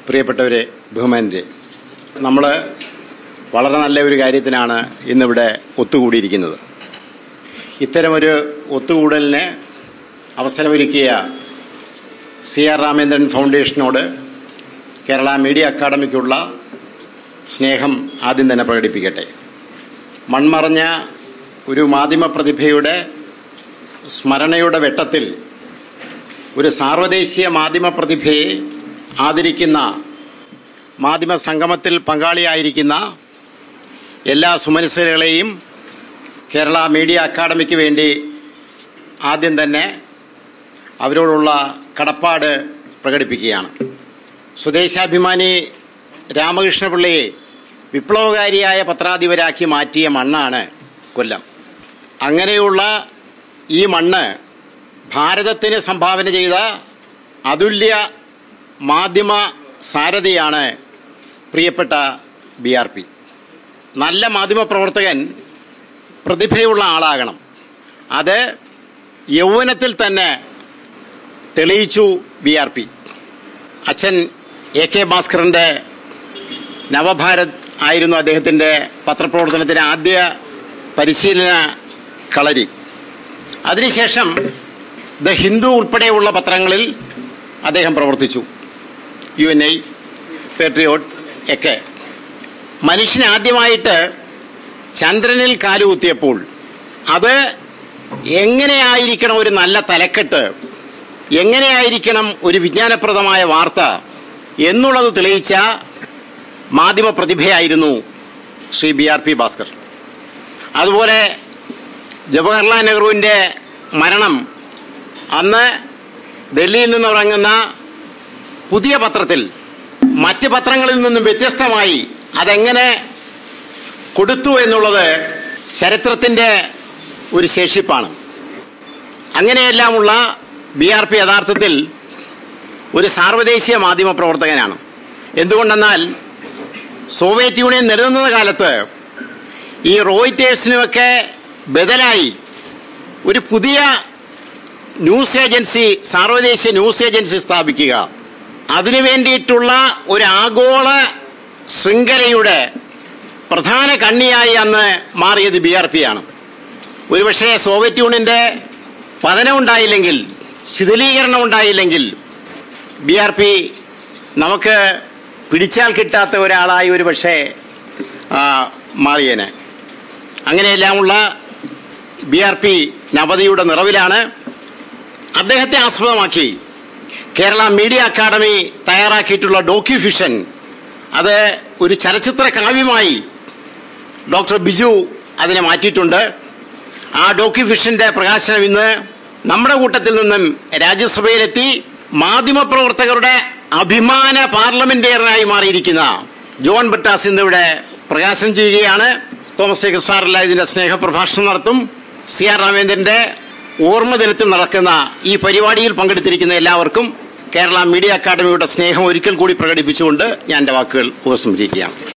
പ്രിയപ്പെട്ടവരെ, ബഹുമാനരെ, നമ്മൾ വളരെ നല്ല ഒരു കാര്യത്തിനാണ് ഇന്നിവിടെ ഒത്തുകൂടിയിരിക്കുന്നത്. ഇത്തരമൊരു ഒത്തുകൂടലിന് അവസരമൊരുക്കിയ CR രാമേന്ദ്രൻ ഫൗണ്ടേഷനോട് കേരള മീഡിയ അക്കാദമിക്കുള്ള സ്നേഹം ആദ്യം തന്നെ പ്രകടിപ്പിക്കട്ടെ. മൺമറഞ്ഞ ഒരു മാധ്യമ പ്രതിഭയുടെ സ്മരണയുടെ വെട്ടത്തിൽ ഒരു സാർവദേശീയ മാധ്യമ പ്രതിഭയെ ആദരിക്കുന്ന മാധ്യമ സംഗമത്തിൽ പങ്കാളിയായിരിക്കുന്ന എല്ലാ സുമനസ്സുകളെയും കേരള മീഡിയ അക്കാദമിക്ക് വേണ്ടി ആദ്യം തന്നെ അവരോടുള്ള കടപ്പാട് പ്രകടിപ്പിക്കുകയാണ്. സ്വദേശാഭിമാനി രാമകൃഷ്ണപിള്ളയെ വിപ്ലവകാരിയായ പത്രാധിപരാക്കി മാറ്റിയ മണ്ണാണ് കൊല്ലം. അങ്ങനെയുള്ള ഈ മണ്ണ് ഭാരതത്തിന് സംഭാവന ചെയ്ത അതുല്യ മാധ്യമ സാരഥിയാണ് പ്രിയപ്പെട്ട BRP. നല്ല മാധ്യമ പ്രവർത്തകൻ പ്രതിഭയുള്ള ആളാകണം. അത് യൗവനത്തിൽ തന്നെ തെളിയിച്ചു BRP. അച്ഛൻ AK ഭാസ്കറിന്റെ നവഭാരത് ആയിരുന്നു അദ്ദേഹത്തിന്റെ പത്രപ്രവർത്തനത്തിന് ആദ്യ പരിശീലന കളരി. അതിനുശേഷം ദ ഹിന്ദു ഉൾപ്പെടെയുള്ള പത്രങ്ങളിൽ അദ്ദേഹം പ്രവർത്തിച്ചു. UNI, പേട്രിയോട്ട് ഒക്കെ. മനുഷ്യൻ ആദ്യമായിട്ട് ചന്ദ്രനിൽ കാലുകുത്തിയപ്പോൾ അത് എങ്ങനെയായിരിക്കണം ഒരു നല്ല തലക്കെട്ട്, എങ്ങനെയായിരിക്കണം ഒരു വിജ്ഞാനപ്രദമായ വാർത്ത എന്നുള്ളത് തെളിയിച്ച മാധ്യമ പ്രതിഭയായിരുന്നു ശ്രീ BRP ഭാസ്കർ. അതുപോലെ ജവഹർലാൽ നെഹ്റുവിന്റെ മരണം അന്ന് ഡൽഹിയിൽ നിന്നിറങ്ങുന്ന പുതിയ പത്രത്തിൽ മറ്റ് പത്രങ്ങളിൽ നിന്നും വ്യത്യസ്തമായി അതെങ്ങനെ കൊടുത്തു എന്നുള്ളത് ചരിത്രത്തിന്റെ ഒരു ശേഷിപ്പാണ്. അങ്ങനെയെല്ലാമുള്ള BRP യഥാർത്ഥത്തിൽ ഒരു സാർവദേശീയ മാധ്യമ പ്രവർത്തകനാണ്. എന്തുകൊണ്ടെന്നാൽ സോവിയറ്റ് യൂണിയൻ നിലനിന്ന കാലത്ത് ഈ റോയിറ്റേഴ്സിനുമൊക്കെ ബദലായി ഒരു പുതിയ ന്യൂസ് ഏജൻസി, സാർവദേശീയ ന്യൂസ് ഏജൻസി സ്ഥാപിക്കുക, അതിനു വേണ്ടിയിട്ടുള്ള ഒരു ആഗോള ശൃംഖലയുടെ പ്രധാന കണ്ണിയായി അന്ന് മാറിയത് BRP-യാണ്. ഒരുപക്ഷെ സോവിയറ്റ് യൂണിയന്റെ പതനം ഉണ്ടായില്ലെങ്കിൽ, ശിഥിലീകരണം ഉണ്ടായില്ലെങ്കിൽ BRP നമുക്ക് പിടിച്ചാൽ കിട്ടാത്ത ഒരാളായി ഒരുപക്ഷെ മാറിയേനെ. അങ്ങനെയെല്ലാമുള്ള BRP നവതിയുടെ നിറവിലാണ്. അദ്ദേഹത്തെ ആസ്പദമാക്കി കേരള മീഡിയ അക്കാദമി തയ്യാറാക്കിയിട്ടുള്ള ഡോക്യുഫിഷൻ, അത് ഒരു ചലച്ചിത്ര കാവ്യമായി ഡോക്ടർ ബിജു അതിനെ മാറ്റിയിട്ടുണ്ട്. ആ ഡോക്യുഫിഷന്റെ പ്രകാശനം ഇന്ന് നമ്മുടെ കൂട്ടത്തിൽ നിന്നും രാജ്യസഭയിലെത്തി മാധ്യമപ്രവർത്തകരുടെ അഭിമാന പാർലമെന്റേറിയനായി മാറിയിരിക്കുന്ന ജോൺ ബ്രിട്ടാസ് ഇന്നിവിടെ പ്രകാശനം ചെയ്യുകയാണ്. തോമസ് ജേക്കബ് സാറല്ല ഇതിന്റെ സ്നേഹപ്രഭാഷണം നടത്തും. CR രാമേന്ദ്രന്റെ ഓർമ്മ ദിനത്തിൽ നടക്കുന്ന ഈ പരിപാടിയിൽ പങ്കെടുത്തിരിക്കുന്ന എല്ലാവർക്കും കേരള മീഡിയ അക്കാദമിയുടെ സ്നേഹം ഒരിക്കൽ കൂടി പ്രകടിപ്പിച്ചുകൊണ്ട് ഞാൻ എന്റെ വാക്കുകൾ ഉപസംഹരിക്കുകയാണ്.